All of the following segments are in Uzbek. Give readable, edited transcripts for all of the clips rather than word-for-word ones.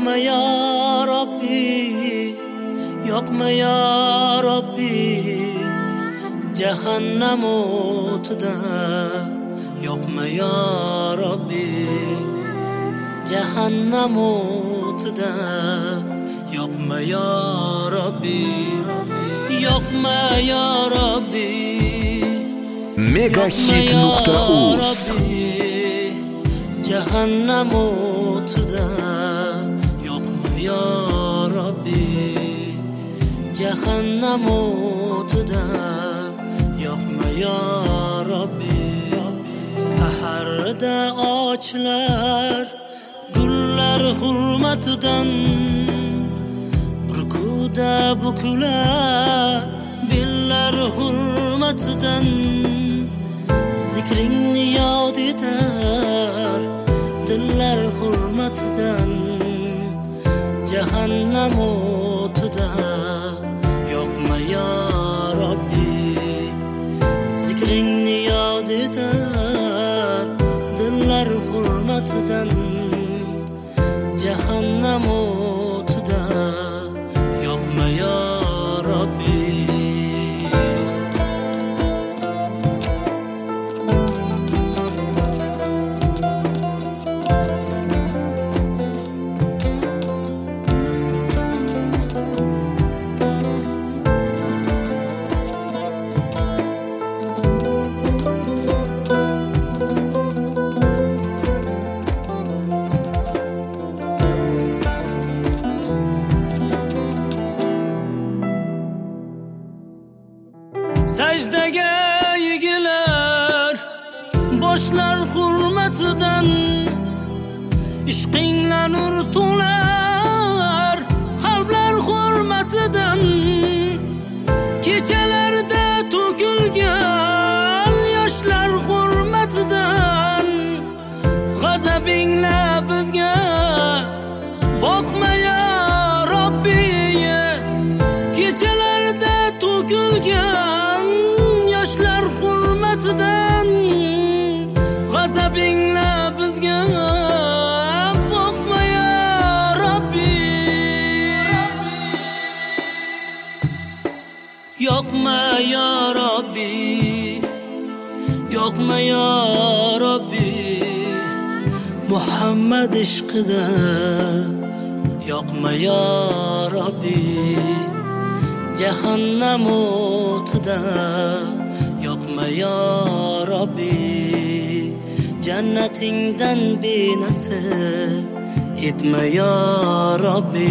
yoqma ya Robbi, yoqma ya Robbi, jahannam o'tida yoqma ya Robbi, jahannam o'tida yoqma ya Robbi, yoqma ya Robbi. Megahit.uz jahannam o'tida yoqma ya Robbi, jahannam o'tida yoqma ya Robbi. Saharda ochlar gullar hurmatidan, rukuda bukular billar hurmatidan, zikringni yod etar dillar hurmatidan, jahannam o'tida yoqma ya Robbi, zikringni yod etar dillar hurmatidan, jahannam o'tida yoqma ya Robbi. Sajdaga egilar boshlar hurmatidan, ishqingla nur to'lar qalblar hurmatidan, kechalarda to'kilgan yoshlar hurmatidan, g'azabingla bizga boqma ya Robbi, kechalarda to'kilgan yoshlar hurmatidan, g'azabingla bizga boqma ya Robbi, yoqma ya Robbi, yoqma ya Robbi, Muhammad ishqida yoqma ya Robbi, jahannam o'tida yoqma ya Robbi, jannatingdan benasib etma ya Robbi.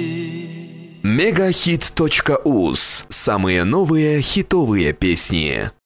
Megahit.uz. Самые новые хитовые песни.